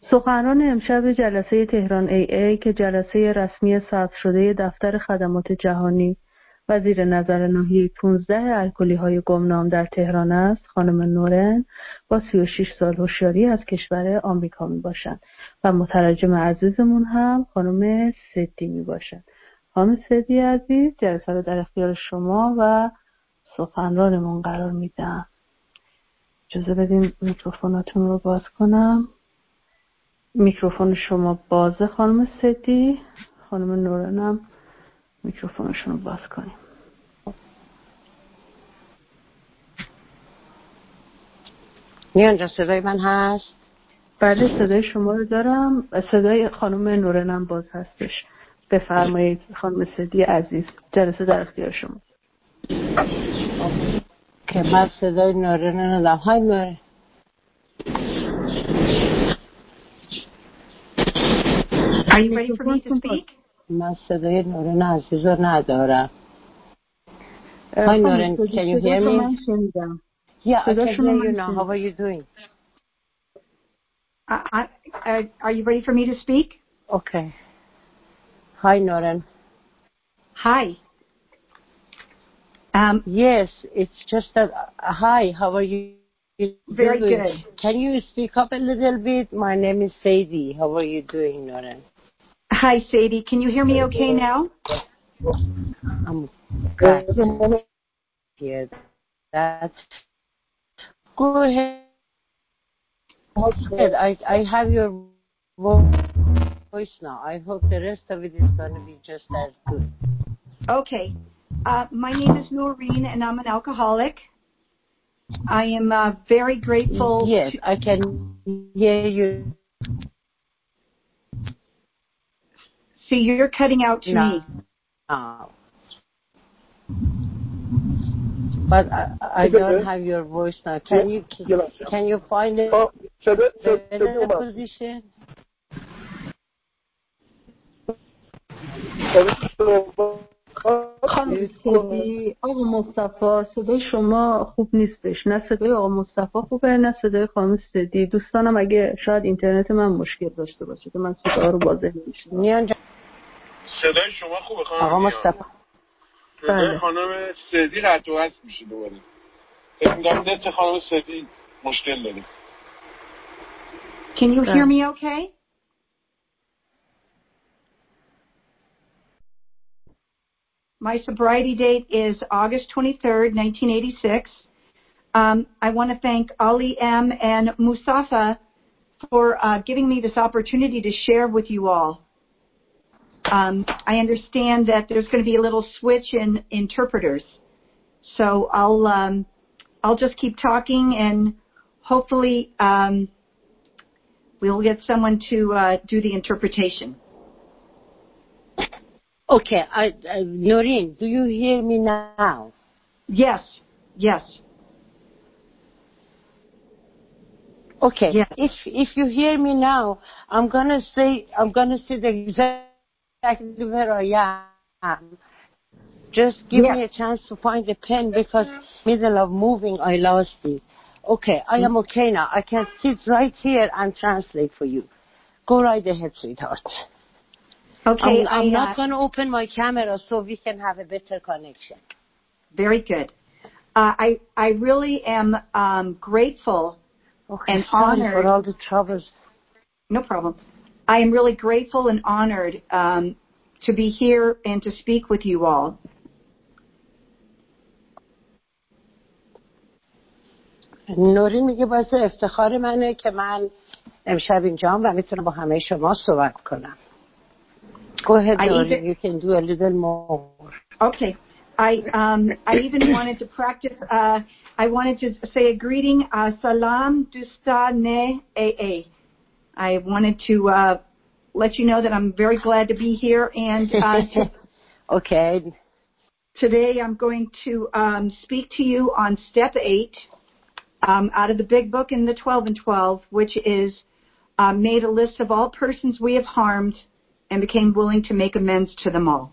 سخنران امشب جلسه تهران AA که جلسه رسمی ثبت شده دفتر خدمات جهانی و زیر نظر ناحیه 15 الکلی‌های گمنام در تهران است، خانم نورن با 36 سال هوشیاری از کشور آمریکا می باشند و مترجم عزیزمون هم خانم سدی می باشند. خانم سدی عزیز، جلسه رو در اختیار شما و سخنرانمون قرار میدم. اجازه بدین میکروفوناتون رو باز کنم. میکروفون شما بازه خانم سدی. خانم نورن هم میکروفونشون رو باز کنیم. میان جان صدای من هست؟ بله صدای شما رو دارم. صدای خانم نورن هم باز هستش. بفرمایید خانم سدی عزیز، جلسه در اختیار شما. که من صدای نورن ندارم. های نورن. Are you ready for me to speak? من صدای نورن عزیز رو ندارم. های نورن, can you hear me? Yeah, I can hear you now. How are you doing? Are you ready for me to speak? Okay. Hi, Noran. Hi. Yes, it's just that. Hi, how are you? Very doing? good. Can you speak up a little bit? My name is Sadie. How are you doing, Noran? Hi, Sadie. Can you hear me okay now? I'm glad to hear that. Go ahead. I have your voice now. I hope the rest of it is going to be just as good. Okay. My name is Noreen, and I'm an alcoholic. I am very grateful. Yes, I can hear you. See, you're cutting out to me. But I don't have your voice now. Can you find a better position? خانم سدی، آقا مصطفی صدای شما خوب نیستش. نه صدای آقا مصطفی خوبه نه صدای خانم سدی. دوستانم اگه شاید اینترنت من مشکل داشته باشه که من صدا رو واضح نمیشنوم. صدای شما خوبه خانم آقا مصطفی. صدای خانم سدی قطع و وصل میشه دوباره. فکر می‌کنم نت خانم سدی مشکل داره. Can you hear me okay? My sobriety date is August 23rd, 1986. I want to thank Ali M. and Mustafa for giving me this opportunity to share with you all. I understand that there's going to be a little switch in interpreters. So I'll just keep talking and hopefully we'll get someone to do the interpretation. Okay, Noreen, do you hear me now? Yes. Okay. Yes. If you hear me now, I'm gonna sit exactly where I am. Just give me a chance to find a pen because middle of moving I lost it. Okay, I am okay now. I can sit right here and translate for you. Go right ahead, sweetheart. Okay, I'm not going to open my camera so we can have a better connection. Very good. I really am grateful and honored for all the troubles. No problem. I am really grateful and honored to be here and to speak with you all. نورین میگه باعث افتخار منه که من امشب اینجام و میتونم با همه شما صحبت کنم. Go ahead, Noreen. You can do a little more. Okay. I even wanted to practice. I wanted to say a greeting. Salam Dustane AA. I wanted to let you know that I'm very glad to be here. And okay. Today I'm going to speak to you on step 8 out of the Big Book in the 12 and 12, which is made a list of all persons we have harmed and became willing to make amends to them all.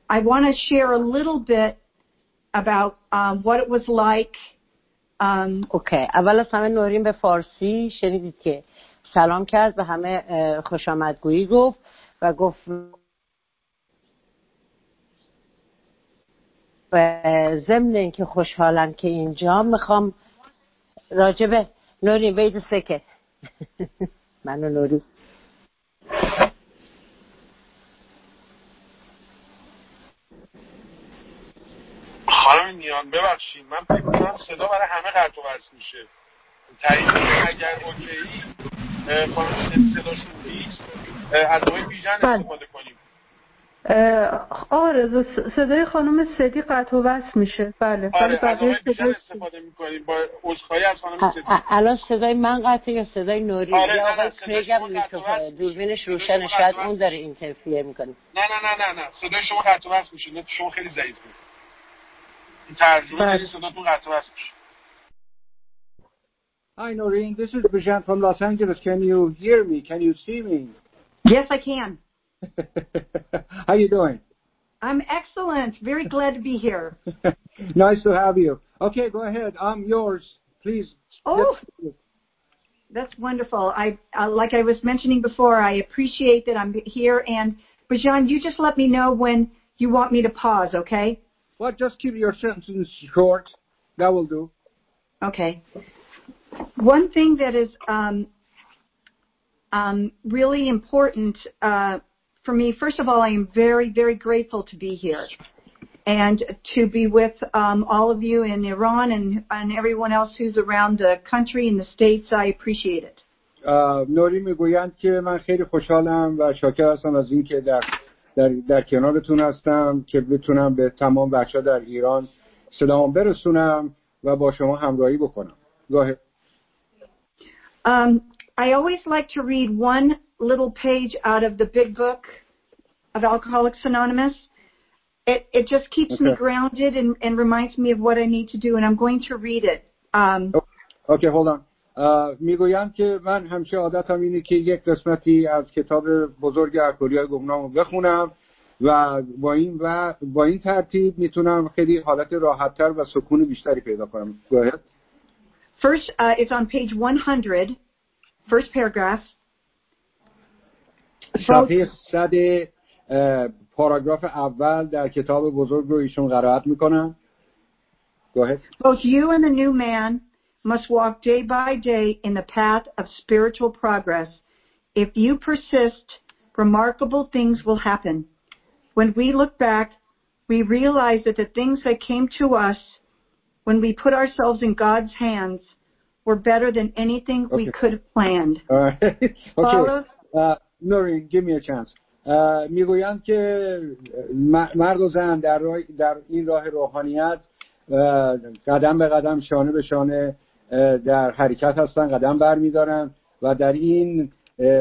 I want to share a little bit about what it was like. اوکی. اول از همه نورین به فارسی شنیدید که سلام کرد، به همه خوش آمدگویی گفت و گفت و ضمن اینکه خوشحالم که اینجا میخوام راجبه نورین وید سکت منو نورین خانم نیان ببخشید، من فکر کنم صدا برای همه قطع و وصل میشه. تایید اگر اوکی خانم صداشون نیست از آقای بیژن استفاده کنیم. آره صدای خانم سدی قطع و وصل میشه. بله. آره از آقای بیژن استفاده میکنیم با عذرخواهی از خانم سدی. الان صدای من قطعه یا صدای نوری؟ آره یا آقای کریگم میکروفون دوربینش روشنه، شاید اون داره اینترفیر میکنه. نه صدای شما قطع و وصل میشه. نه شما خیلی ضعیف بود. این ترجمه داری صداتون قطع و وصل میشه. Hi Noreen, this is Bijan from Los Angeles. Can you hear me? Can you see me? Yes, I can. How you doing? I'm excellent. Very glad to be here. Nice to have you. Okay, go ahead. I'm yours. Please. Oh, that's wonderful. Like I was mentioning before, I appreciate that I'm here. And Bijan, you just let me know when you want me to pause, okay? Well, just keep your sentence short. That will do. Okay. One thing that is really important for me, first of all, I am very, very grateful to be here and to be with all of you in Iran and everyone else who's around the country and the States. I appreciate it. نوری میگویند که من خیلی خوشحالم و شاکر هستم از این که در کنارتون هستم که بتونم به تمام بچه‌ها در ایران سلام برسونم و با شما همراهی بکنم. Go ahead. I always like to read one little page out of the big book of Alcoholics Anonymous. It just keeps me grounded and reminds me of what I need to do, and I'm going to read it. Okay, hold on. میگویم که من همیشه عادتم اینه که یک قسمتی از کتاب بزرگ الکلی‌های گمنام رو بخونم و با این ترتیب میتونم خیلی حالت راحت‌تر و سکون بیشتری پیدا کنم. Go ahead. First, it's on page 100, first paragraph. صفحه 100 پاراگراف اول در کتاب بزرگ رو ایشون قرائت میکنن. Go ahead. Both you and the new man must walk day by day in the path of spiritual progress. If you persist, remarkable things will happen. When we look back, we realize that the things that came to us when we put ourselves in God's hands were better than anything we could have planned. Okay. Noreen, give me a chance. میگویند که مرد و زن در این راه روحانیت قدم به قدم شانه به شانه در حرکت هستن، قدم برمیدارن و در این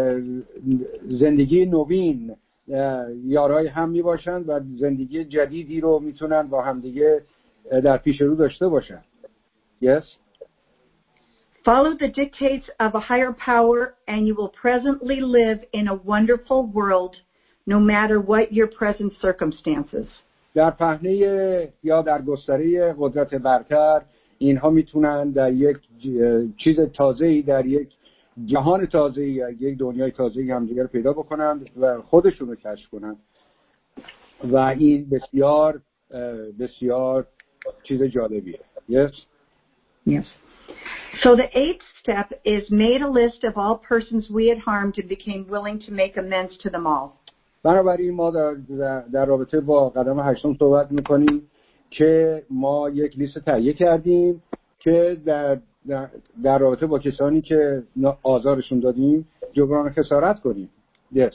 زندگی نوین یارای هم می باشن و زندگی جدیدی رو میتونن با همدیگه در پیش رو داشته باشن. Yes. Follow the dictates of a higher power and you will presently live in a wonderful world no matter what your present circumstances. در پهنه یا در گستره قدرت برتر اینها میتونن در یک چیز تازه‌ای، در یک جهان تازه‌ای، یک دنیای تازه‌ای همدیگر پیدا بکنن و خودشون رو کشف کنن و این بسیار بسیار چیز جالبیه. Yes. Yes. So the eighth step is made a list of all persons we had harmed and became willing to make amends to them all. بنابراین ما در رابطه با قدم هشتم صحبت میکنیم که ما یک لیست تهیه کردیم که در رابطه با کسانی که آزارشون دادیم جبران خسارت کنیم. Yes.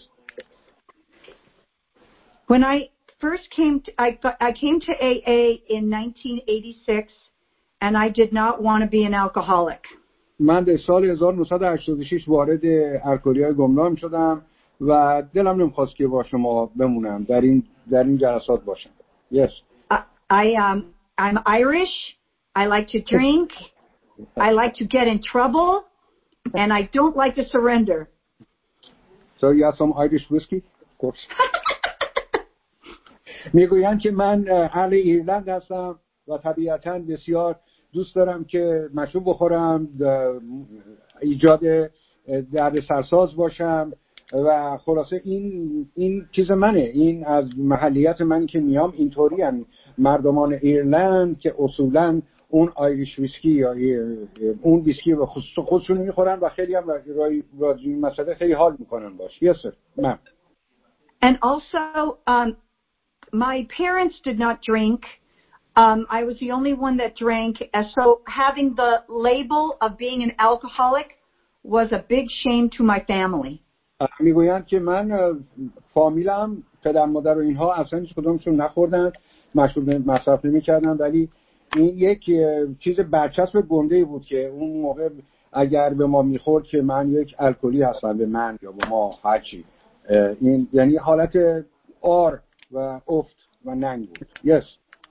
When I first came to AA in 1986 and I did not want to be an alcoholic. من در سال 1986 وارد الکلی‌های گمنام شدم و دلم نمی‌خواست که با شما بمونم در این جلسات باشم. Yes. I'm Irish. I like to drink. I like to get in trouble and I don't like to surrender. So you have some Irish whiskey? Of course. میگویند که من اهل ایرلند هستم و طبیعتاً بسیار دوست دارم که مشروب بخورم، ایجاد درد سرساز باشم و خلاصه این چیز منه، این از محلیت من که میام اینطوری هم مردمان ایرلند که اصولاً اون آیریش ویسکی یا اون ویسکی به خصوص خودشون میخورن و خیلی هم راجع مسئله خیلی حال میکنن باش. Yes sir. مام. And also, my parents did not drink. I was the only one that drank. And so having the label of being an alcoholic was a big shame to my family. میگویند که من فامیلم پدر مادر و اینها اصلا هیچ کدومشون نخوردن، مشروب مصرف نمی‌کردن، ولی این یک چیز برچسب گنده‌ای بود که اون موقع اگر به ما میخورد که من یک الکلی هستم، به من یا به ما هرچی، این یعنی حالت آر و افت و ننگ بود. Yes.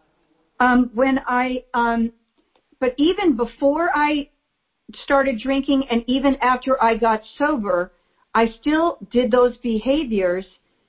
But even before I started drinking and even after I got sober, I still did those behaviors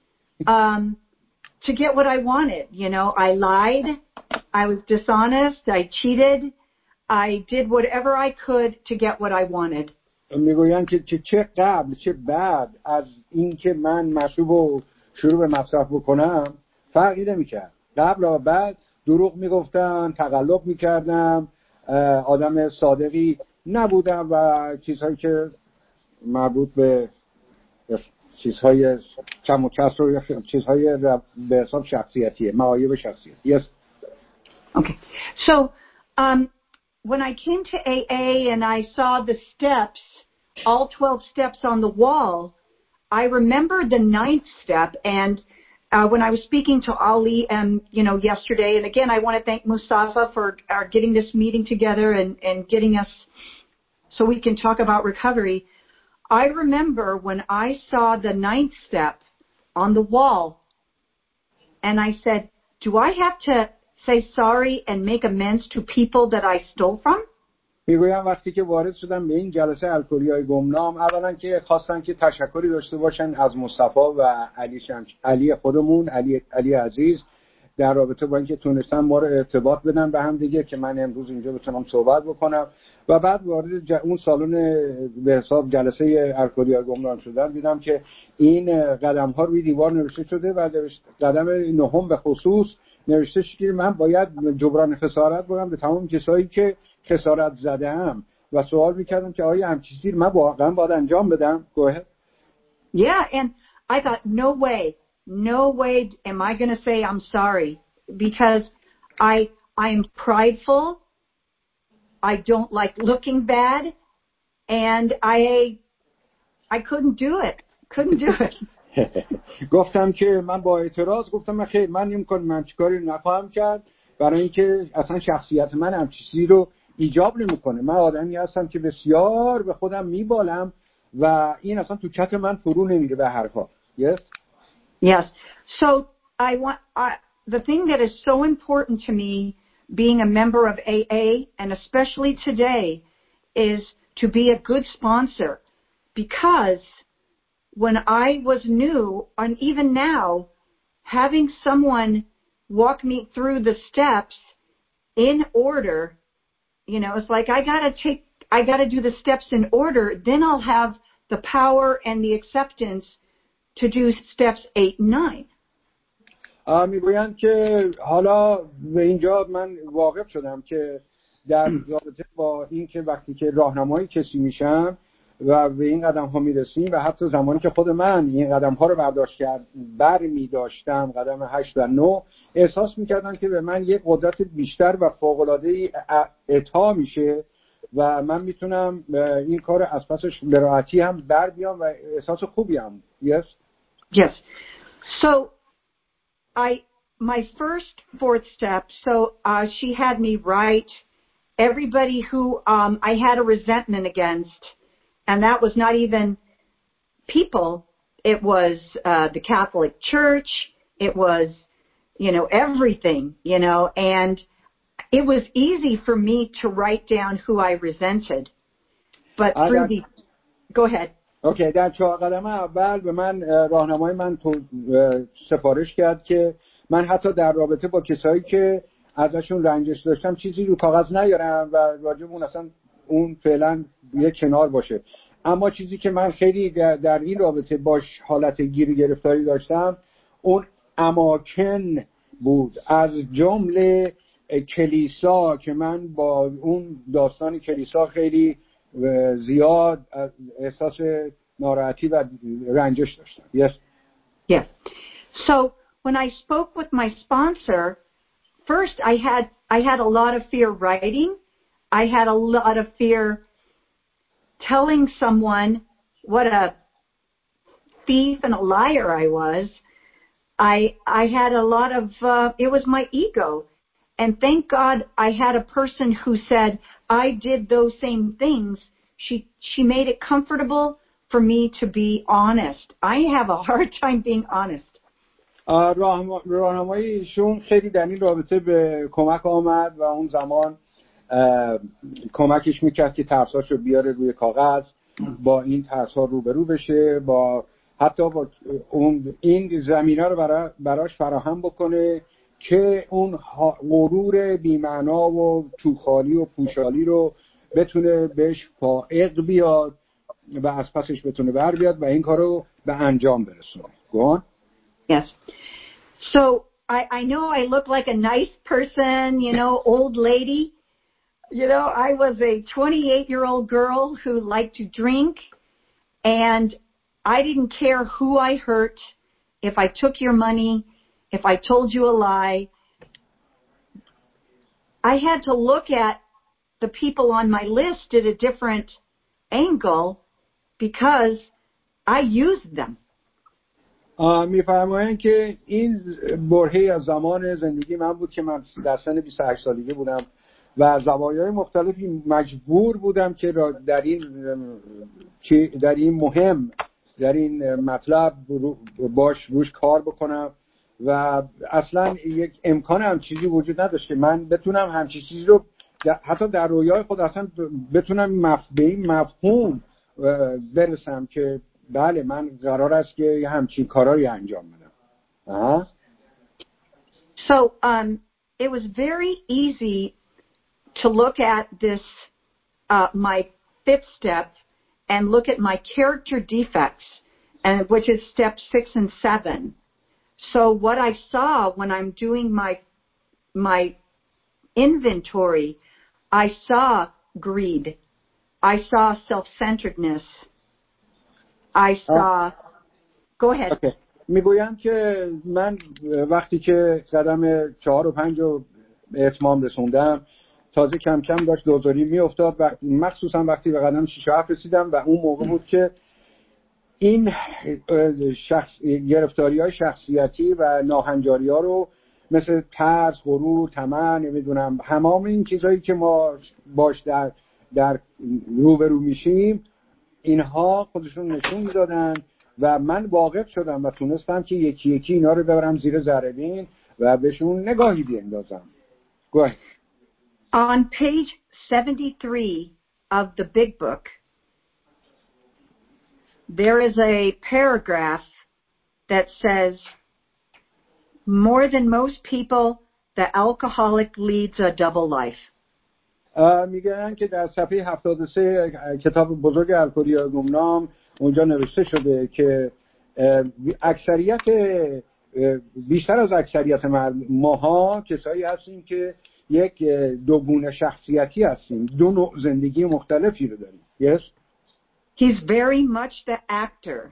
to get what I wanted. You know, I lied, I was dishonest, I cheated, I did whatever I could to get what I wanted. میگویند که چه قبل چه بعد از این که من مشروب شروع به مصرف بکنم فرقی نمی‌کرد. قبل و بعد دروغ میگفتم، تقلب میکردم، آدم صادقی نبودم و چیزهایی که مربوط به چیزهای کم و کسر و چیزهای به حساب شخصیتیه، معایب شخصیت. Yes. Okay. So, when I came to AA and I saw the steps, all 12 steps on the wall, I remembered the 9th step. And when I was speaking to Ali yesterday, and again, I want to thank Mustafa for getting this meeting together and getting us so we can talk about recovery. I remember when I saw the 9th step on the wall, and I said, do I have to say sorry and make amends to people that I stole from? میگویم وقتی که وارد شدم به این جلسه الکلی‌های گمنام، اولا که خواستن که تشکری داشته باشن از مصطفی و علی خودمون، علی عزیز، در رابطه با اینکه تونستن ما رو ارتباط بدن به هم دیگه که من امروز اینجا بتونم صحبت بکنم. و بعد وارد اون سالن به حساب جلسه الکلی‌های گمنام شدم، دیدم که این قدم‌ها روی دیوار نوشته شده و قدم 9 به خصوص نوشته شده که من باید جبران خسارت بکنم به تمام کسایی که خسارت زدم و سوال میکردم که آیا همچین چیزی من واقعا باید انجام بدم. Go ahead. Yeah, and I thought, no way am I going to say I'm sorry, because I'm prideful, I don't like looking bad, and I couldn't do it. گفتم که من با اعتراض گفتم من خیر من نمی‌کنم، من چیکاری نخواهم کرد، برای اینکه اصلا شخصیت من هم چیزی رو ایجاب نمی‌کنه. من آدمی هستم که بسیار به خودم میبالم و این اصلا تو چت من فرو نمیره به هر حال. Yes. So the thing that is so important to me being a member of AA, and especially today, is to be a good sponsor, because when I was new, and even now, having someone walk me through the steps in order, it's like I gotta do the steps in order, then I'll have the power and the acceptance to do steps 8 and 9. میگویند که حالا به اینجا من واقف شدم که در رابطه با این که وقتی که راهنمای کسی میشم و به این قدم ها میرسیم و حتی زمانی که خود من این قدم ها رو برمی داشتم، قدم 8 و 9، احساس میکردم که به من یک قدرت بیشتر و فوق‌العاده عطا میشه و من میتونم این کار از پسش به راحتی هم بر بیام و احساس خوبی هم. Yes. Yes. So my first 4th step, she had me write everybody who I had a resentment against. And that was not even people. It was the Catholic Church. It was, everything, and it was easy for me to write down who I resented. But go ahead. Okay, در 4 قدم اول به من راهنمای من سفارش کرد که من حتی در رابطه با کسایی که ازشون رنجش داشتم چیزی رو کاغذ نیارم و راجب اون اصلا اون فعلا یه کنار باشه. اما چیزی که من خیلی در این رابطه باش حالت گیر گرفتاری داشتم اون اماکن بود، از جمله کلیسا که من با اون داستان کلیسا خیلی زیاد احساس ناراحتی و رنجش داشتم. Yes. Yes. So when I spoke with my sponsor, first I had a lot of fear writing. I had a lot of fear telling someone what a thief and a liar I was. I had a lot of it was my ego. And thank God I had a person who said I did those same things. She made it comfortable for me to be honest. I have a hard time being honest. راهنمایی ایشون خیلی در این رابطه به کمک آمد و اون زمان کمکش میکرد که ترساشو بیاره روی کاغذ، با این ترسا روبرو بشه، با حتی با اون این زمینه رو براش فراهم بکنه که اون غرور بی‌معنا و توخالی و پوشالی رو بتونه بهش فائق بیاد و از پسش بتونه بر بیاد و این کارو به انجام برسونه. Go on. Yes. So I know I look like a nice person, old lady. I was a 28-year-old girl who liked to drink, and I didn't care who I hurt, if I took your money, if I told you a lie. I had to look at the people on my list at a different angle because I used them. میفرمایند که این برهه‌ای از زمان زندگی من بود که من در سن 28 سالگی بودم و زوایای مختلفی مجبور بودم که در این مطلب روش کار بکنم و اصلا یک امکان هم چیزی وجود نداشت که من بتونم همچین چیزی رو حتی در رویای خود اصلا بتونم به این مفهوم برسم که بله من قرار است که همچین کارایی انجام بدم. So it was very easy to look at this my fifth step and look at my character defects, and which is step 6 and 7. So what I saw when I'm doing my inventory, I saw greed, I saw self-centeredness, I saw. Go ahead. Okay. میگویم که من وقتی که قدم 4 و 5 رو به اتمام رسوندم تازه کم کم داشت دوزاری میافتاد و مخصوصا وقتی به قدم 6 و 7 رسیدم و اون موقع بود که این گرفتاری‌های شخصیتی و ناهنجاری‌ها رو مثل ترس، غرور، طمع، نمیدونم تمام این چیزایی که ما باش در روبرو میشیم اینها خودشون نشون میدادن و من واقف شدم و تونستم که یکی یکی اینا رو ببرم زیر ذره بین و بهشون نگاهی بیندازم. On page 73 of the big book, there is a paragraph that says, more than most people, the alcoholic leads a double life. میگن که در صفحه 73 کتاب بزرگ الکلی گمنام اونجا نوشته شده که بیشتر از اکثریت ماها کسایی هستیم که یک دوگونه شخصیتی هستیم، دو نوع زندگی مختلفی رو داریم. Yes? He's very much the actor.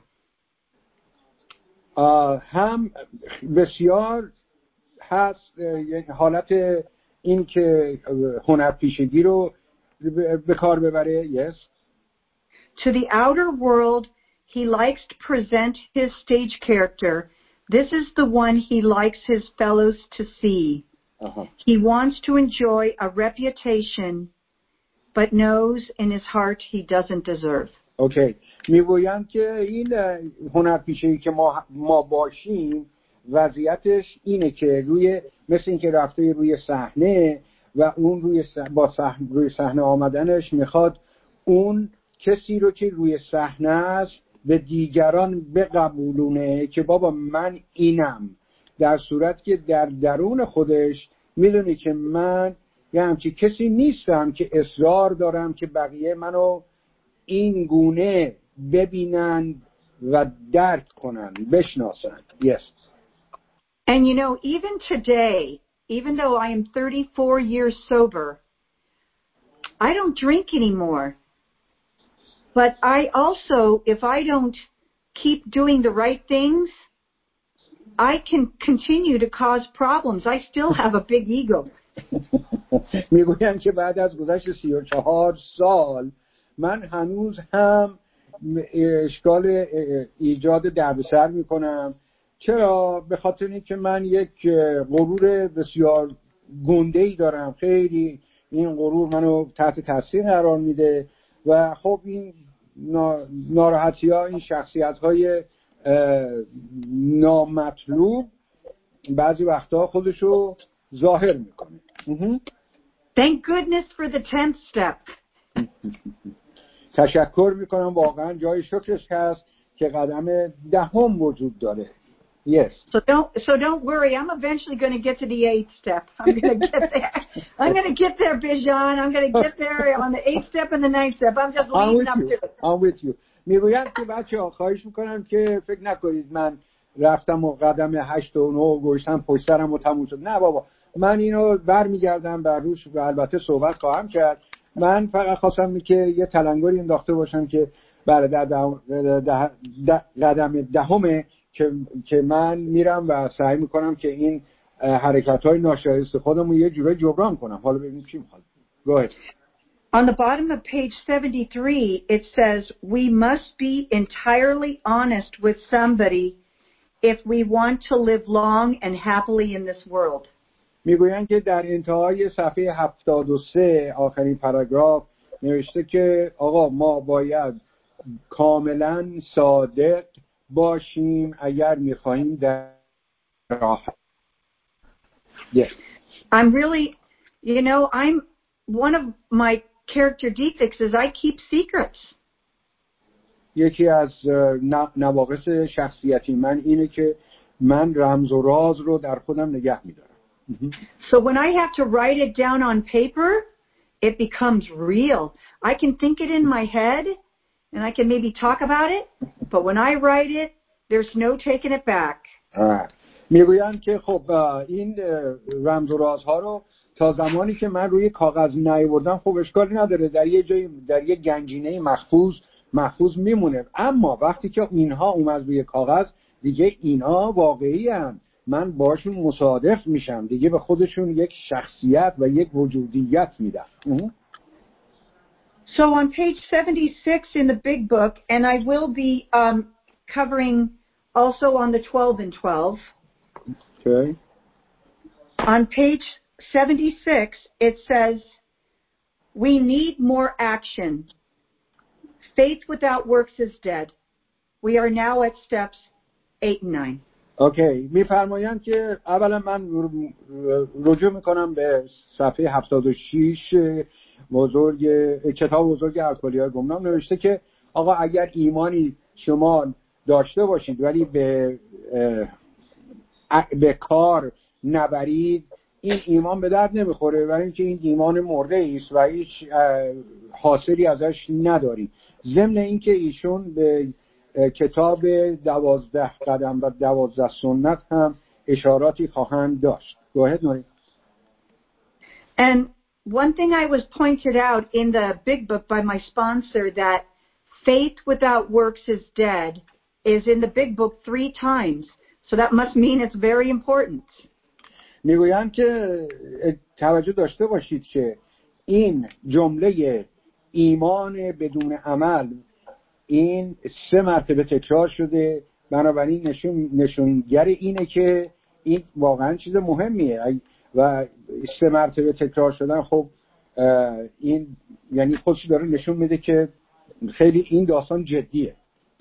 هم بسیار هست حالت این که هنرپیشگی رو به کار ببره. Yes. To the outer world, he likes to present his stage character. This is the one he likes his fellows to see. He wants to enjoy a reputation, but knows in his heart he doesn't deserve. Okay. میگویم که این هنرپیشگی که ما باشیم وضعیتش اینه که مثل این که رفته روی صحنه و اون روی صحنه آمدنش میخواد اون کسی رو که روی صحنه است به دیگران بقبولونه که بابا من اینم، در صورت که در درون خودش میدونی که من یه همچی کسی نیستم که اصرار دارم که بقیه منو این گونه ببینن و درک کنن، بشناسن. Yes. And you know, even today, even though I am 34 years sober, I don't drink anymore. But I also, if I don't keep doing the right things, I can continue to cause problems. I still have a big ego. میگویم که بعد از گذشت 34 سال من هنوز هم اشکال ایجاد دردسر میکنم. چرا؟ به خاطر اینکه من یک غرور بسیار گنده‌ای دارم. خیلی این غرور منو تحت تاثیر قرار میده و خب این ناراحتی‌ها، این شخصیت‌های نامطلوب بعضی وقتا خودشو ظاهر میکنه. Thank goodness for the 10th step. تشکر میکنم، واقعا جای شکرش هست که قدم 10 وجود داره. Yes. So don't worry. I'm eventually going to get to the 8th step. I'm going to get there. I'm going to get there, Bijan. I'm going to get there on the 8th step and the 9th step. I'm just leading up to it. I'm with you. میگویم که بچه‌ها خواهش میکنم که فکر نکنید من رفتم و قدم 8 و 9 گوشتم پشت سرم و تموم شد. نه بابا، من اینو برمیگردم بر روش و البته صحبت خواهم کرد. من فقط خواستم که یه تلنگری انداخته باشم که برای قدم 10 که من میرم و سعی میکنم که این حرکت‌های ناشایست خودمو یه جوری جبران کنم. حالا ببینیم چی میخواد. Go ahead. On the bottom of page 73, it says, we must be entirely honest with somebody if we want to live long and happily in this world. میگویند که در انتهای صفحه 73 آخرین پاراگراف نوشته که آقا ما باید کاملا صادق باشیم اگر میخواهیم در راحت. Yes. I'm really, you know, one of my character defects is I keep secrets. یکی از نواقص شخصیتی من اینه که من رمز و راز رو در خودم نگه میدارم. So when I have to write it down on paper, it becomes real. I can think it in my head and I can maybe talk about it, but when I write it, there's no taking it back. میگویند که خب این رمز و رازها رو تا زمانی که من روی کاغذ نیاوردم خب اشکالی نداره، در یه جای در یه گنجینه محفوظ میمونه. اما وقتی که اینها اومد روی کاغذ دیگه اینها واقعی هستند، من باشون مصادف میشم، دیگه به خودشون یک شخصیت و یک وجودیت میدم. So on page 76 in the big book, and I will be covering also on the 12 and 12. Okay. On page 76, it says, we need more action. Faith without works is dead. We are now at steps 8 and 9. اوکی، میفرمایند که اولا من رجوع میکنم به صفحه 76 کتاب بزرگ الکلی‌های گمنام. نوشته که آقا اگر ایمانی شما داشته باشید ولی به کار نبرید، این ایمان به درد نمیخوره، برای اینکه این ایمان مرده است و هیچ حاصلی ازش نداریم. ضمن اینکه ایشون به کتاب 12 قدم و 12 سنت هم اشاراتی خواهند داشت. Go ahead, Nori. And one thing I was pointed out in the big book by my sponsor that faith without works is dead is in the big book 3 times. So that must mean it's very important. میگویم که توجه داشته باشید که این جمله ایمان بدون عمل این 3 مرتبه تکرار شده، بنابراین نشونگر اینه که این واقعا چیز مهمیه و 3 مرتبه تکرار شدن خب این یعنی خودش داره نشون میده که خیلی این داستان جدیه.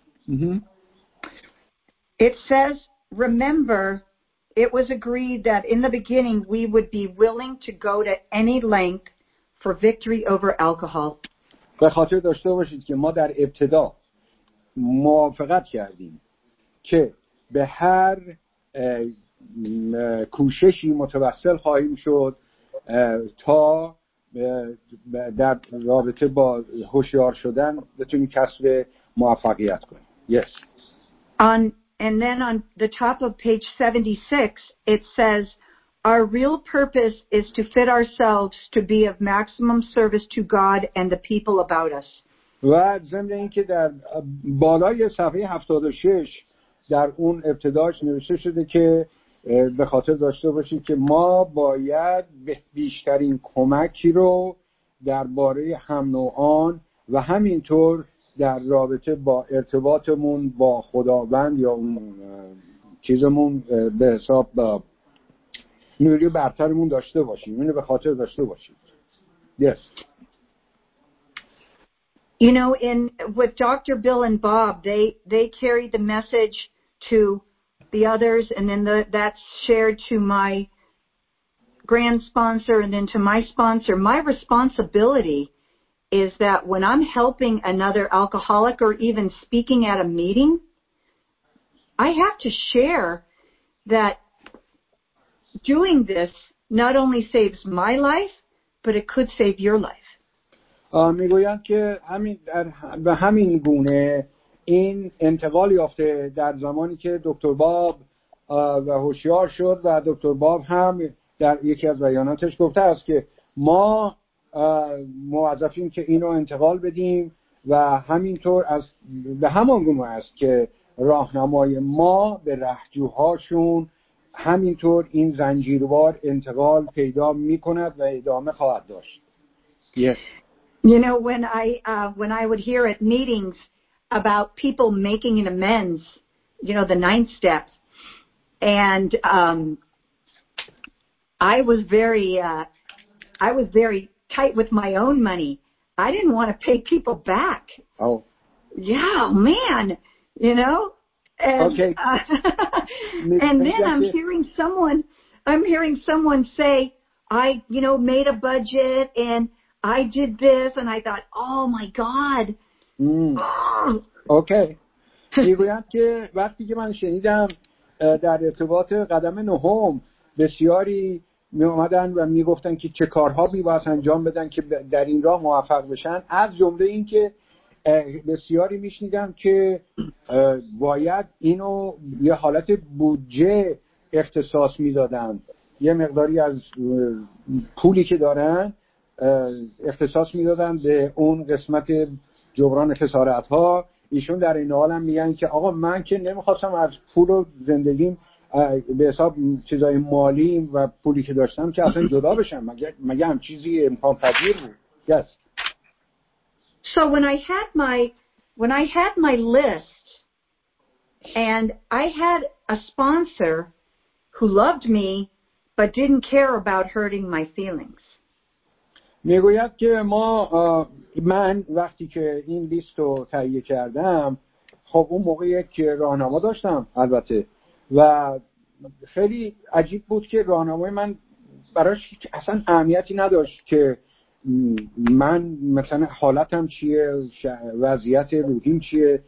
It says, remember, it was agreed that in the beginning we would be willing to go to any length for victory over alcohol. به خاطر داشته باشید که ما در ابتدا موافقت کردیم که به هر کوششی متوسل خواهیم شد تا در رابطه با هوشیار شدن بتونیم کسب موفقیت کنیم. Yes. And then on the top of page 76, it says, our real purpose is to fit ourselves to be of maximum service to God and the people about us. و ضمن اینکه در بالای صفحه 76 در اون ابتداش نوشته شده که به خاطر داشته باشید که ما باید بیشترین کمکی رو درباره هم نوعان و همینطور در رابطه با ارتباطمون با خداوند یا اون چیزمون به حساب با نیروی برترمون داشته باشیم. اینو به خاطر داشته باشید. Yes. You know, with Dr. Bill and Bob, they carry the message to the others, and then that's shared to my grand sponsor and then to my sponsor. My responsibility is that when I'm helping another alcoholic or even speaking at a meeting, I have to share that doing this not only saves my life, but it could save your life. میگویند که به همین گونه این انتقال یافته در زمانی که دکتر باب و هوشیار شد و دکتر باب هم در یکی از بیاناتش گفته است که ما موظفیم که اینو انتقال بدیم و همینطور به همان گونه است که راهنمای ما به رهجوهاشون همینطور این زنجیروار انتقال پیدا میکند و ادامه خواهد داشت. Yes. You know, when I would hear at meetings about people making an amends, you know, the 9th step, and I was very tight with my own money. I didn't want to pay people back. Oh. Yeah, man, you know. And, okay. And then I'm hearing someone say, I, you know, made a budget and I did this, and I thought, oh my God. Okay. میگویم که وقتی که من شنیدم در ارتباط قدم 9 بسیاری می اومدن و میگفتن که چه کارها میباید انجام بدن که در این راه موفق بشن، از جمله این که بسیاری میشنیدم که باید اینو یه حالت بودجه اختصاص میدادن، یه مقداری از پولی که دارن اختصاص میدادن به اون قسمت جبران خسارت ها. ایشون در این حال هم میگن که آقا من که نمیخواستم از پول و زندگیم به حساب چیزای مالی و پولی که داشتم که اصلا جدا بشم. مگه هم چیزی امکان پذیر بود؟ Yes. So when I had my list and I had a sponsor who loved me but didn't care about hurting my feelings. میگوید که من وقتی که این لیست رو تهیه کردم، خب اون موقع یک راهنما داشتم البته و خیلی عجیب بود که راهنمای من براش اصلا اهمیتی نداشت که من مثلا حالتم چیه، وضعیت روحیم چیه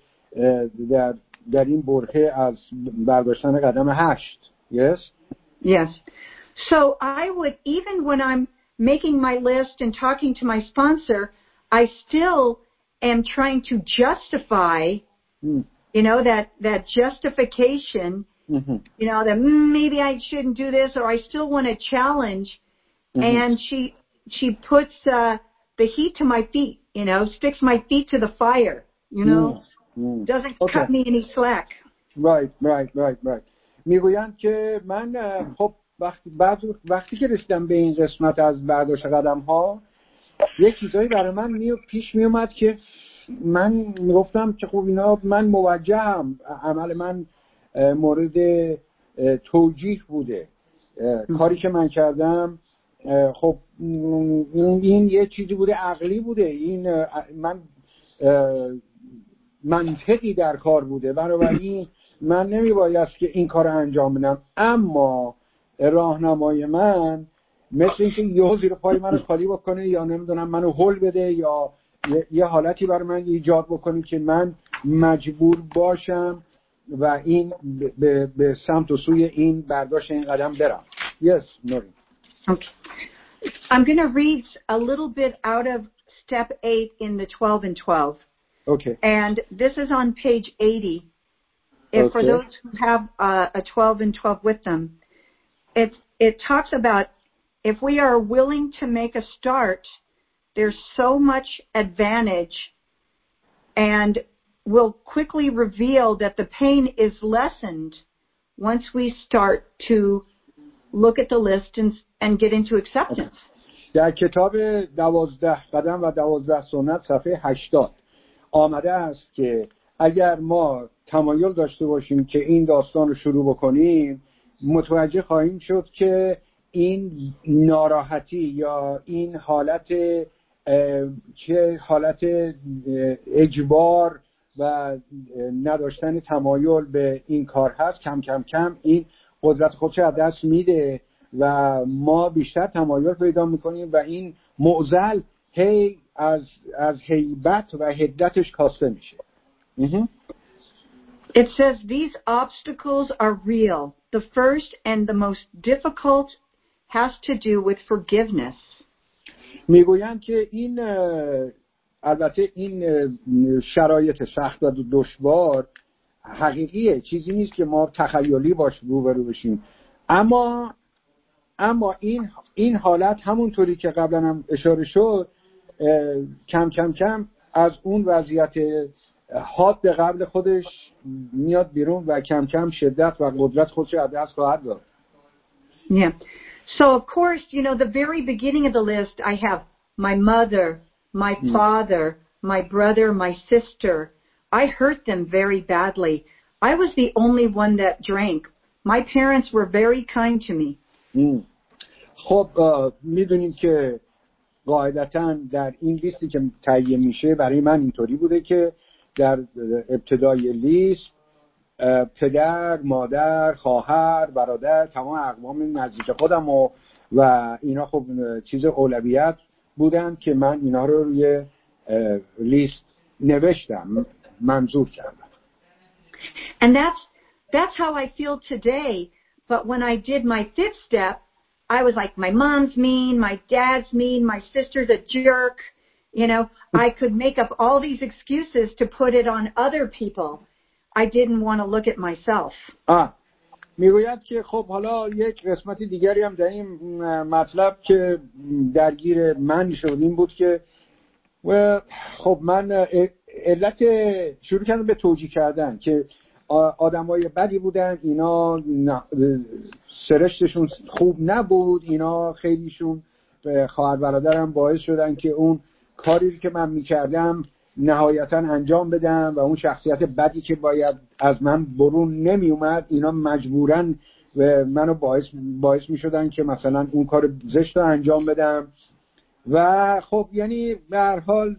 در این برهه از برداشتن قدم 8. Yes? Yes. So I would, even when I'm making my list and talking to my sponsor, I still am trying to justify, you know, that justification, you know, that maybe I shouldn't do this, or I still want to challenge. And she puts the heat to my feet, you know, sticks my feet to the fire, you know, doesn't cut me any slack. Right. میگویند که من خب وقتی که رسیدم به این قسمت از برداشت قدم ها، یک چیزایی برای من پیش می اومد که من میگفتم که خب اینا من موجهم، عمل من مورد توجیه بوده، کاری که من کردم خب این یه چیزی بوده عقلی بوده، این من منطقی در کار بوده، بنابراین من نمیبایست که این کار انجام بدم. اما راهنمای من مثل اینکه یهو زیر پای منو خالی بکنه یا نمیدونم منو هول بده یا یه حالتی برای من ایجاد بکنه که من مجبور باشم و این به سمت و سوی این برداشت این قدم برم. Yes, Noreen. Okay. I'm going to read a little bit out of step 8 in the 12 and 12. Okay. And this is on page 80. If for those who have a 12 and 12 with them, it talks about if we are willing to make a start, there's so much advantage, and will quickly reveal that the pain is lessened once we start to look at the list and get into acceptance. در کتاب 12 قدم و 12 سنت صفحه 80 آمده است که اگر ما تمایل داشته باشیم که این داستان رو شروع بکنیم، متوجه خواهیم شد که این ناراحتی یا این حالت چه حالت اجبار و نداشتن تمایل به این کار هست، کم کم کم این قدرت خودش از دست میده و ما بیشتر تمایل پیدا میکنیم و این معضل هی از هیبت و حدتش کاسته میشه. It says these obstacles are real. The first and the most difficult has to do with forgiveness. میگویند که این البته این شرایط سخت و دشوار حقیقیه، چیزی نیست که ما تخیلی باش روبرو بشیم، اما این حالت همونطوری که قبلا هم اشاره شد کم کم کم از اون وضعیت حاد قبل خودش میاد بیرون و کم کم شدت و قدرت خودش از دست خواهد داد. Yeah. So of course, the very beginning of the list, I have my mother, my father, my brother, my sister. I hurt them very badly. I was the only one that drank. My parents were very kind to me. خب میدونیم که قاعدتاً در این لیستی که تهیه میشه برای من اینطوری بوده که در ابتدای لیست پدر، مادر، خواهر، برادر، تمام اقوام نزدیک خودم و اینا خب چیز اولویت بودن که من اینا رو روی لیست نوشتم، منظور کردم. And that's how I feel today. But when I did my fifth step, I was like, my mom's mean, my dad's mean, my sister's a jerk. I could make up all these excuses to put it on other people. I didn't want to look at myself. میگوید که خب حالا یک قسمت دیگری هم در این مطلب که درگیر من شد این بود که خب من علت شروع کردم به توجیه کردن که آدمای بدی بودن، اینا سرشتشون خوب نبود، اینا خیلیشون خواهر برادرم باعث شدن که اون کاری که من میکردم نهایتا انجام بدم و اون شخصیت بدی که باید از من برون نمی اومد، اینا مجبورن و منو باعث می شدن که مثلا اون کار زشت رو انجام بدم و خب یعنی به هر حال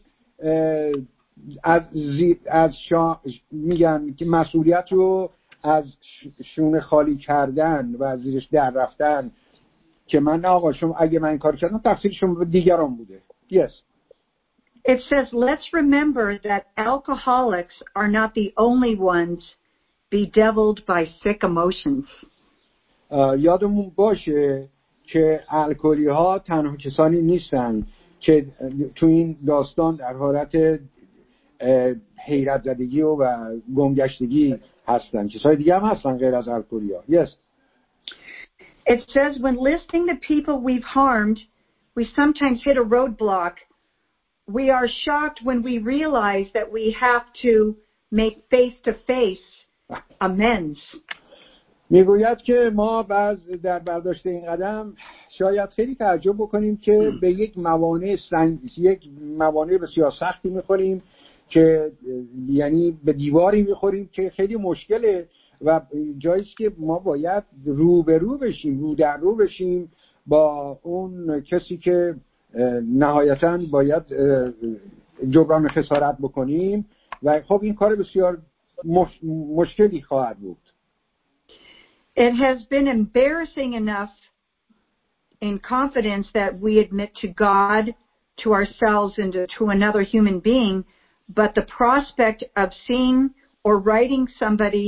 میگن که مسئولیت رو از شونه خالی کردن و زیرش در رفتن که من آقا شما اگه من این کار کردم تقصیر شما دیگران بوده. Yes. It says, let's remember that alcoholics are not the only ones bedeviled by sick emotions. یادمون باشه که الکلی ها تنها کسانی نیستن که تو این داستان در حالت حیرت زدگی و گمگشتگی هستن. کسای دیگه هم هستن غیر از الکلی ها. Yes. It says when listing the people we've harmed, we sometimes hit a roadblock. We are shocked when we realize that we have to make face-to-face amends. میگوید که ما در برداشت این قدم شاید خیلی تعجب بکنیم که به یک موانع بسیار سختی میخوریم که یعنی به دیواری میخوریم که خیلی مشکله و جاییست که ما باید رو در رو بشیم با اون کسی که نهایتاً باید جبران خسارت بکنیم و خب این کار بسیار مشکلی خواهد بود. It has been embarrassing enough in confidence that we admit to God, to ourselves, and to another human being, but the prospect of seeing or writing somebody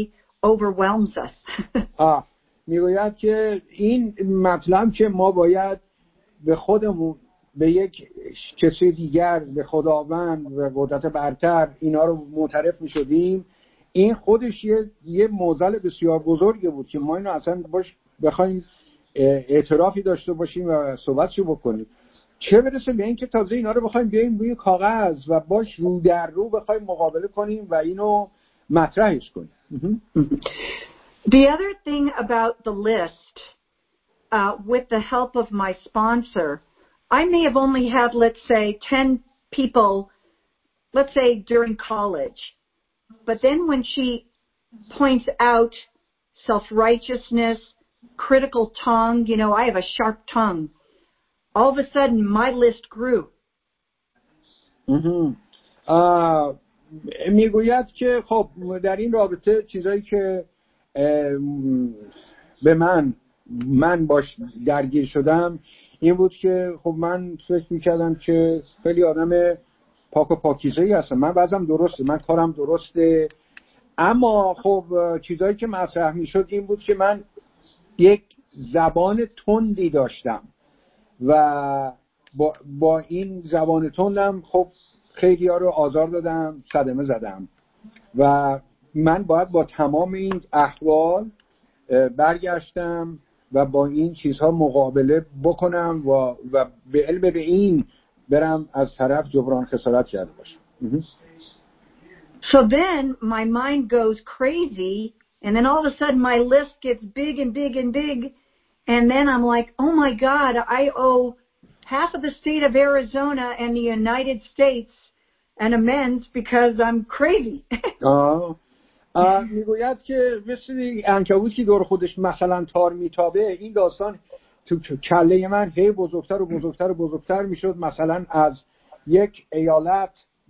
overwhelms us. میگوید که این مطلب که ما باید به خودمون، به یک کسی دیگر، به خداوند و قدرت برتر اینا رو معترف میشدیم، این خودش یه معضل بسیار بزرگی بود که ما اینو اصلا بخوایم اعترافی داشته باشیم و صحبتشو بکنیم، چه برسه به این که تازه اینا رو بخوایم بیایم روی کاغذ و باش رو در رو بخوایم مقابله کنیم و اینو مطرحش کنیم. The other thing about the list, with the help of my sponsor, I may have only had, let's say, 10 people, let's say during college. But then when she points out self-righteousness, critical tongue, you know, I have a sharp tongue. All of a sudden, my list grew. میگوید که خب در این رابطه چیزایی که به من باش درگیر شدم این بود که خب من فکر میکردم که خیلی آدم پاک و پاکیزه‌ای هستم، من بعضم درسته، من کارم درسته، اما خب چیزایی که مطرح میشد این بود که من یک زبان تندی داشتم و با این زبان تندم خب خیلی ها رو آزار دادم، صدمه زدم و من باید با تمام این احوال برگشتم و با این چیزها مقابله بکنم و به علم به این برم از طرف جبران خسارت کرده باشم. So then my mind goes crazy and then all of a sudden my list gets big and big and big and then I'm like, oh my God, I owe half of the state of Arizona and the United States an amends because I'm crazy. میگوید که مثل عنکبوتی که دور خودش مثلا تار میتابه، این داستان تو کله من هی بزرگتر و بزرگتر و بزرگتر میشد. مثلا از یک ایالت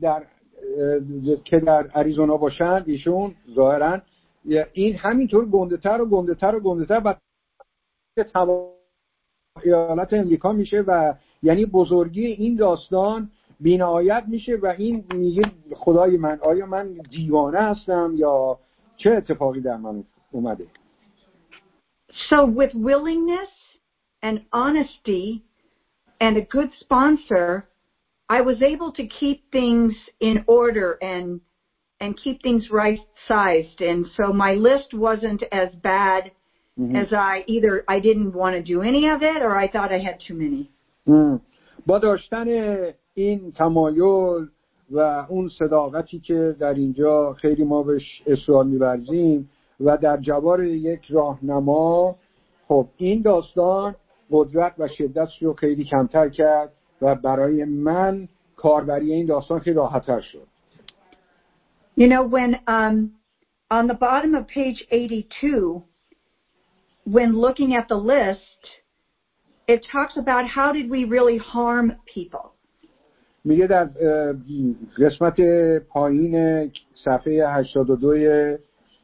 که در اریزونا باشن ایشون ظاهرا این همینطور گنده‌تر و گنده‌تر و گنده‌تر و تمام ایالت امریکا میشه و یعنی بزرگی این داستان بی‌نهایت میشه و این میگه خدای من، آیا من دیوانه هستم یا چه اتفاقی در من اومده؟ So with willingness and honesty and a good sponsor, I was able to keep things in order and keep things right-sized. And so my list wasn't as bad as I didn't want to do any of it or I thought I had too many. با داشتن این تمایل و اون صداقتی که در اینجا خیلی ما بهش اصرار می‌ورزیم و در جوار یک راهنما، خب این داستان قدرت و شدتش رو خیلی کمتر کرد و برای من کاربری این داستان خیلی راحت‌تر شد. You know, when on the bottom of page 82, when looking at the list, it talks about how did we really harm people. میگه در قسمت پایین صفحه 82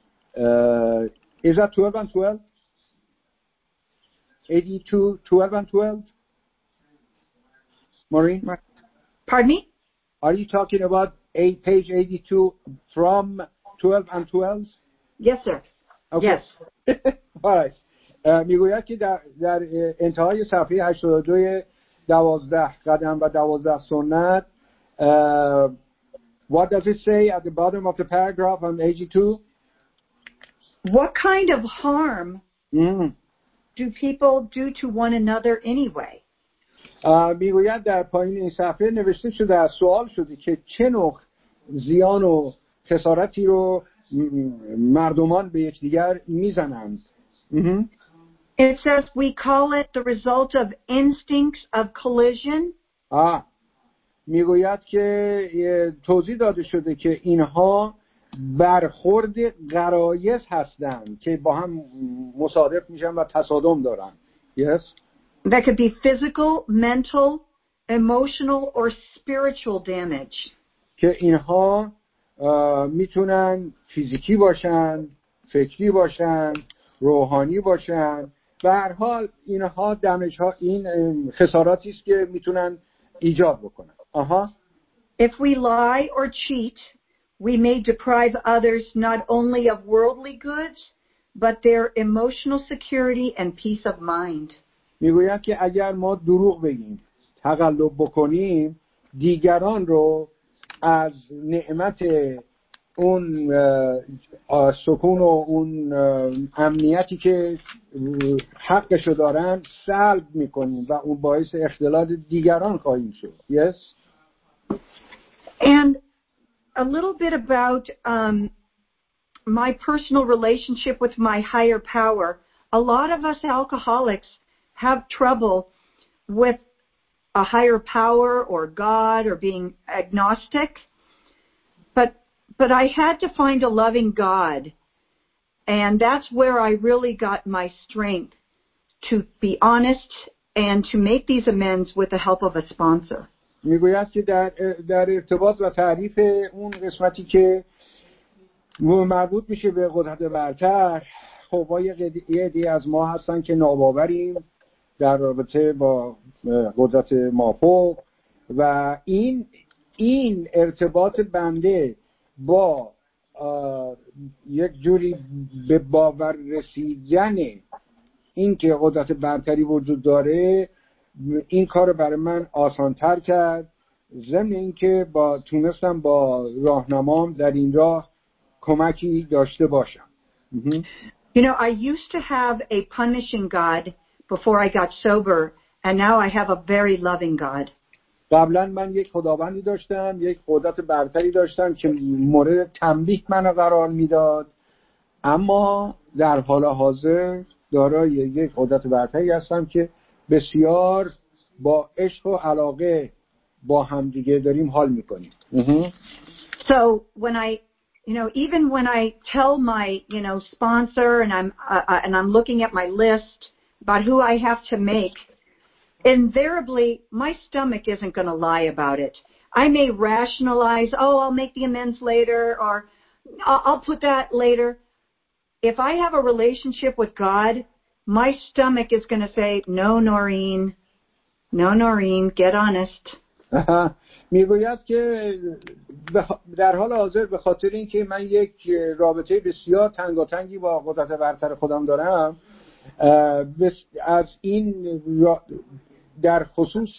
is that 12 and 12? 82, 12 and 12? Maureen? Pardon me? Are you talking about page 82 from 12 and 12? Yes, sir. Okay. Yes. All right. میگوید که در انتهای صفحه 82 12 قدم و 12 سنت what does it say at the bottom of the paragraph on 82? What kind of harm do people do to one another anyway? میگوید در پایین این صفحه نوشته شده، از سوال شده که چه نوع زیان و خسارتی رو مردمان به یکدیگر میزنند. It says we call it the result of instincts of collision. میگوید که توضیح داده شده که اینها برخورد غرایز هستند که با هم مصادف میشن و تصادم دارن. Yes. That could be physical, mental, emotional, or spiritual damage. که اینها میتونن فیزیکی باشن، فکری باشن، روحانی باشن. به هر حال اینها دمیج ها، این خساراتی است که میتونن ایجاد بکنن. If we lie or cheat, we may deprive others not only of worldly goods, but their emotional security and peace of mind. میگوید که اگر ما دروغ بگیم، تقلب بکنیم، دیگران رو از نعمت اون سکون و اون امنیتی که حقشو دارن سلب میکنیم و اون باعث اختلال دیگران خواهیم شد. Yes? And a little bit about my personal relationship with my higher power. A lot of us alcoholics have trouble with a higher power or God or being agnostic. But I had to find a loving God. And that's where I really got my strength to be honest and to make these amends with the help of a sponsor. میگوید که در ارتباط و تعریف اون قسمتی که مربوط میشه به قدرت برتر، خب یه عده‌ای از ما هستن که ناباوریم در رابطه با قدرت مافوق و این ارتباط بنده با یک جوری به باور رسیدن این که قدرت برتری وجود داره، این کار برای من آسان‌تر کرد، ضمن اینکه تونستم با راهنمام در این راه کمکی داشته باشم. You know, I used to have a punishing God before I got sober, and now I have a very loving God. قبلا من یک خداوندی داشتم، یک قدرت برتری داشتم که مورد تنبیه منو قرار میداد، اما در حال حاضر دارای یک قدرت برتری هستم که بسیار با عشق و علاقه با هم دیگه داریم حال میکنیم. So when even when I tell my, sponsor and I'm looking at my list about who I have to make, invariably my stomach isn't going to lie about it. I may rationalize, I'll make the amends later, or I'll put that later. If I have a relationship with God, my stomach is going to say, no, Noreen, get honest. میگوید که در حال حاضر به خاطر اینکه من یک رابطه بسیار تنگاتنگی با قدرت برتر خودم دارم، از این در خصوص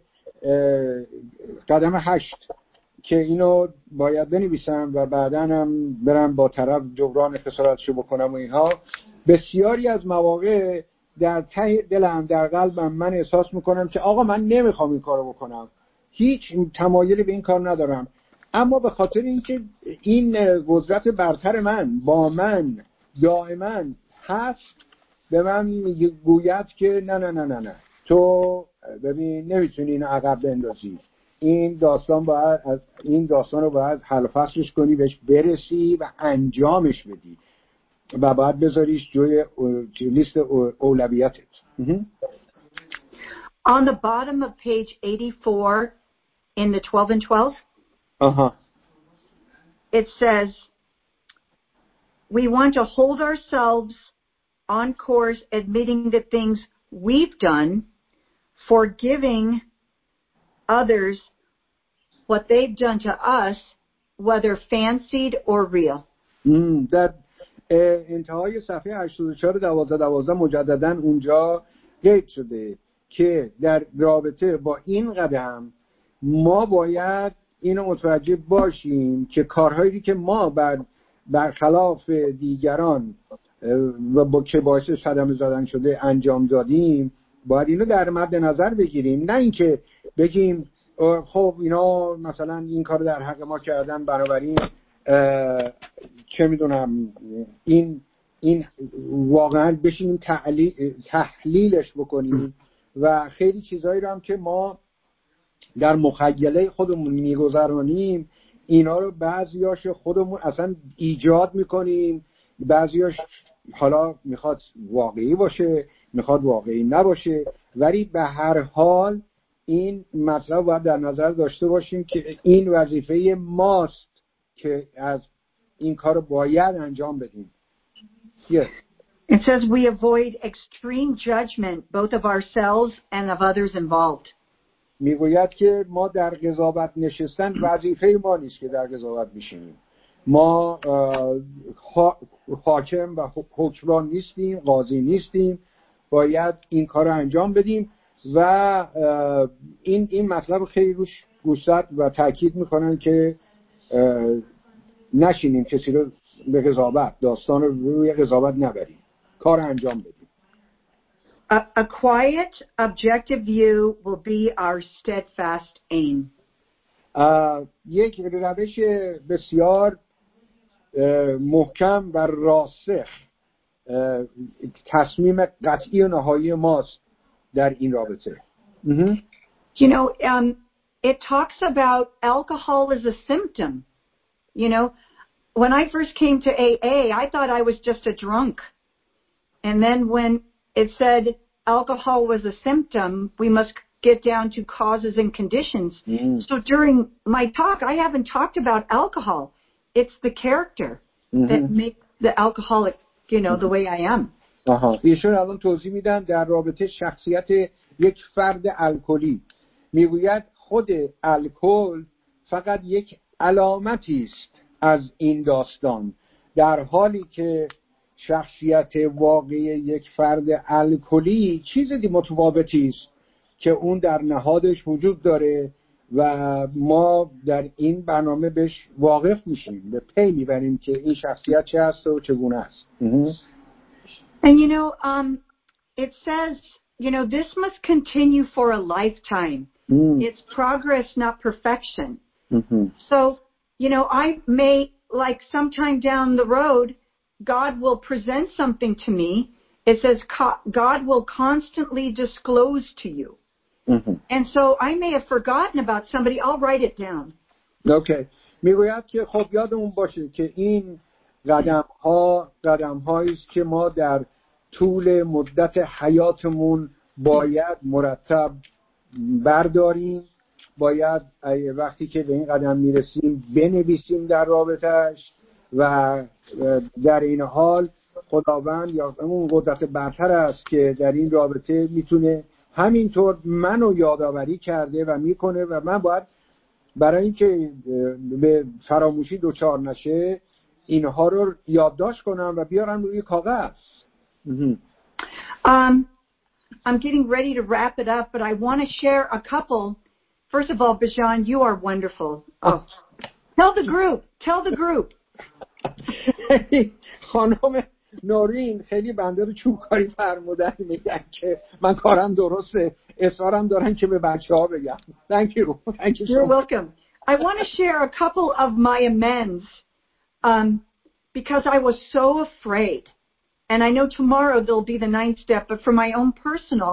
قدم 8 که اینو باید بنویسم و بعداً هم برم با طرف جبران خسارتشو بکنم و اینها، بسیاری از مواقع در ته دلم، در قلبم من احساس میکنم که آقا من نمیخوام این کارو بکنم، هیچ تمایلی به این کار ندارم، اما به خاطر اینکه این قدرت برتر من با من دائما هست، به من گوید که نه تو ببین نمیتونی این عقب بندازی، این داستان رو باید حل و فصلش کنی، بهش برسی و انجامش بدی و باید بذاریش جوی لیست اولویتت. On the bottom of page 84 in the 12 and 12, it says, we want to hold ourselves on course, admitting the things we've done, forgiving others what they've done to us, whether fancied or real. در انتهای صفحه 84 12 مجددا اونجا قید شده که در رابطه با این قدم ما باید اینو متوجه باشیم که کارهایی که ما برخلاف دیگران و با که باعث صدمه زدن شده انجام دادیم، باید اینو در مد نظر بگیریم، نه اینکه بگیم خب اینا مثلا این کار در حق ما کردن، بنابراین چه میدونم این واقعا بشینیم تحلیلش بکنیم و خیلی چیزایی رو هم که ما در مخیله خودمون میگذرانیم اینا رو بعضیاش خودمون اصلا ایجاد میکنیم، بعضیاش حالا میخواد واقعی باشه، میخواد واقعی نباشه، ولی به هر حال این مطلب باید در نظر داشته باشیم که این وظیفه ماست که از این کار باید انجام بدیم. Yes. It says we avoid extreme judgment both of ourselves and of others involved. میگوید که ما در قضاوت نشستن وظیفه ما نیست که در قضاوت بشینیم، ما حاکم و حکمران نیستیم، قاضی نیستیم، باید این کار رو انجام بدیم و این مطلب خیلی روش گوشزد و تاکید میکنن که نشینیم کسی رو به قضاوت، داستان رو روی قضاوت نبریم، کار انجام بدیم. A quiet, objective view will be our steadfast aim. یک روش بسیار محکم و راسخ تصمیم قطعی و نهایی ماست در این رابطه. You know, it talks about alcohol as a symptom. You know, when I first came to AA, I thought I was just a drunk. And then when it said alcohol was a symptom, we must get down to causes and conditions. So during my talk, I haven't talked about alcohol. It's the character that makes the alcoholic, you know, the way I am. ایشون الان توضیح میدن در رابطه شخصیت یک فرد الکلی. میگوید خود الکل فقط یک علامتی است از این داستان، در حالی که شخصیت واقعی یک فرد الکلی چیز متفاوتی است که اون در نهادش وجود داره و ما در این برنامه بهش واقف میشیم، به پی میبریم که این شخصیت چه هست و چگونه است. And you know, it says, you know, this must continue for a lifetime. It's progress, not perfection. So, you know, I may, like sometime down the road, God will present something to me. It says God will constantly disclose to you. And so I may have forgotten about somebody. I'll write it down. Okay. میگوید که خب یادمون باشه که این قدم‌هایی است که ما در طول مدت حیاتمون باید مرتب برداریم، باید وقتی که به این قدم میرسیم بنویسیم در رابطهش و در این حال خداوند یا اون قدرت برتر است که در این رابطه میتونه همینطور منو یادآوری کرده و میکنه و من باید برای اینکه به فراموشی دچار نشه اینها رو یادداشت کنم و بیارم روی کاغذ. I'm getting ready to wrap it up, but I want to share a couple. First of all, Bijan, you are wonderful. Oh. Tell the group. خانم نورین خیلی بنده رو چوبکاری فرمودن، میگن که من کارم درسته، اصرارم دارن که به بچه‌ها بگم. Thank you. You're welcome. I want to share a couple of my amends because I was so afraid. And I know tomorrow there'll be the 9th step, but for my own personal,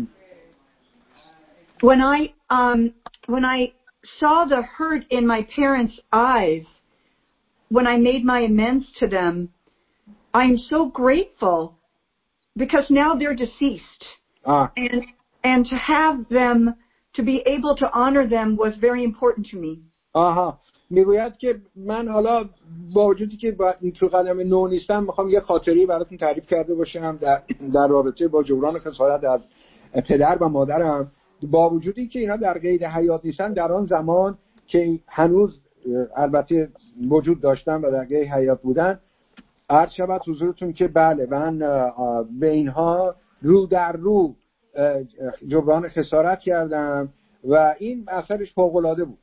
when I saw the hurt in my parents' eyes, when I made my amends to them, I'm so grateful because now they're deceased. And to have them, to be able to honor them was very important to me. میگوید که من حالا با وجودی که تو قدم 9 نیستم میخوام یه خاطری براتون تعریف کرده باشم در رابطه با جبران خسارت از پدر و مادرم. با وجودی که اینا در قید حیات نیستن، در آن زمان که هنوز البته وجود داشتن و در قید حیات بودن، عرض شود حضورتون که بله من به اینها رو در رو جبران خسارت کردم و این اثرش فوق‌العاده بود.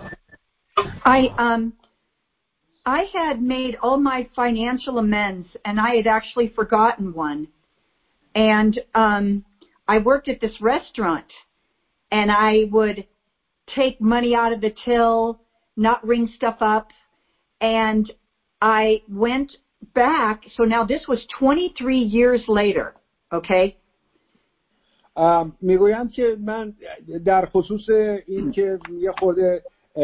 I had made all my financial amends and I had actually forgotten one. And I worked at this restaurant and I would take money out of the till, not ring stuff up. And I went back. So now this was 23 years later. Okay. میگویم که من در خصوص این که یه خورده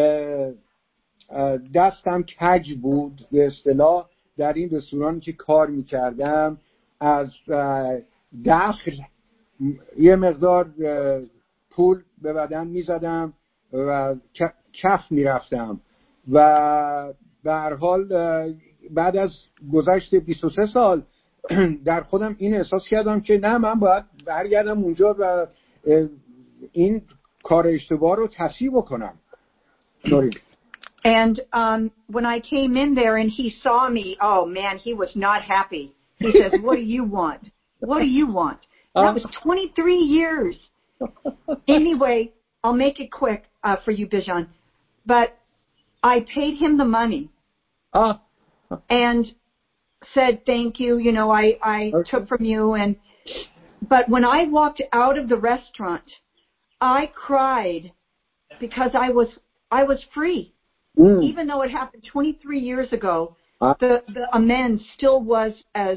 دستم کج بود به اصطلاح در این رستورانی که کار میکردم، از دخل یه مقدار پول به بدن میزدم و کف میرفتم و به هر حال بعد از گذشت 23 سال در خودم این احساس کردم که نه، من باید برگردم اونجا و این کار اشتباه رو تصحیح بکنم. And when I came in there and he saw me, oh man, he was not happy. He says, "What do you want? What do you want?" That was 23 years. Anyway, I'll make it quick for you, Bijan. But I paid him the money and said thank you. You know, I took from you. But when I walked out of the restaurant, I cried because I was free. Even though it happened 23 years ago, the amends still was as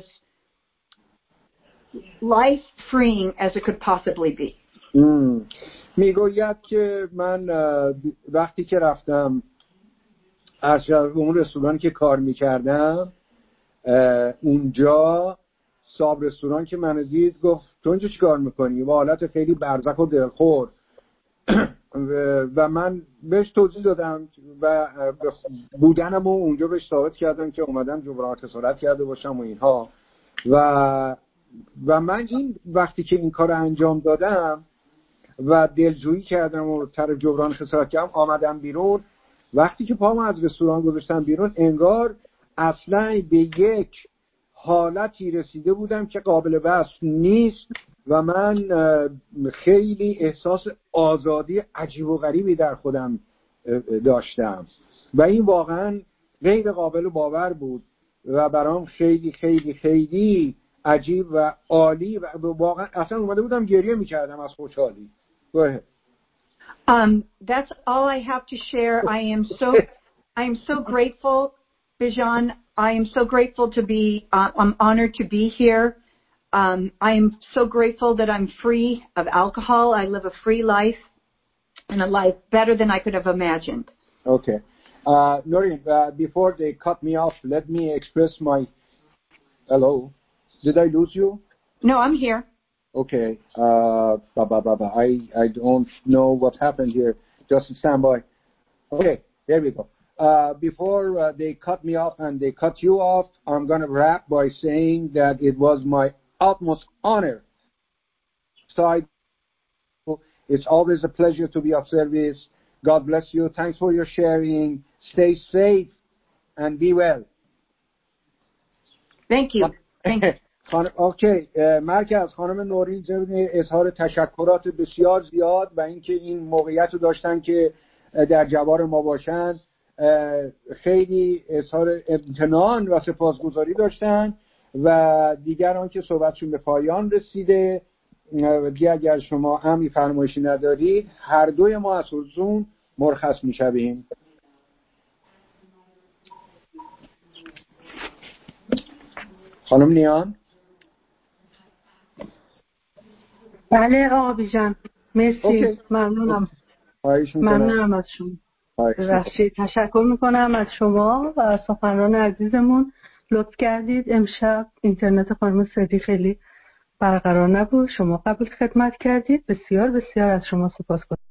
life-freeing as it could possibly be. میگوید که من وقتی که رفتم از اون رستوران که کار میکردم اونجا صاحب رستوران که منو دید گفت تو اینجا چی کار میکنی؟ با حالت خیلی برزخ و دلخور و من بهش توضیح دادم و بودنم و اونجا بهش ثابت کردم که اومدم جبران خسارت کرده باشم و اینها و من این وقتی که این کار انجام دادم و دلجویی کردم و طرف جبران خسارت کردم آمدم بیرون. وقتی که پامو از رستوران گذاشتم بیرون انگار اصلا به یک حالتی رسیده بودم که قابل وصف نیست و من خیلی احساس آزادی عجیب و غریبی در خودم داشتم و این واقعا غیر قابل باور بود و برام خیلی خیلی خیلی عجیب و عالی و واقعا اصلا اومده بودم گریه میکردم از خوشحالی. That's all I have to share. I am so grateful, Bijan. I am so grateful to be. I'm honored to be here. I am so grateful that I'm free of alcohol. I live a free life and a life better than I could have imagined. Okay, Noreen. Before they cut me off, let me express my hello. Did I lose you? No, I'm here. Okay. I don't know what happened here. Just stand by. Okay, there we go. Before they cut me off and they cut you off, I'm going to wrap by saying that it was my utmost honor. It's always a pleasure to be of service. God bless you. Thanks for your sharing. Stay safe and be well. Thank you. Thank you. اوکی مرکز خانم نورین ضمن اظهار تشکرات بسیار زیاد و اینکه این موقعیت رو داشتن که در جوار ما باشن خیلی اظهار امتنان و سپاسگزاری داشتن و دیگران که صحبتشون به پایان رسیده دیگه اگر شما امری فرمایشی ندارید هر دوی ما از حضورتون مرخص میشویم. خانم نیان. بله آقا بیژن مرسی. ممنونم از شما. ببخشید تشکر میکنم از شما و سخنران عزیزمون. لطف کردید. امشب اینترنت خانم سدی خیلی برقرار نبود. شما قبول خدمت کردید. بسیار بسیار از شما سپاسگزارم.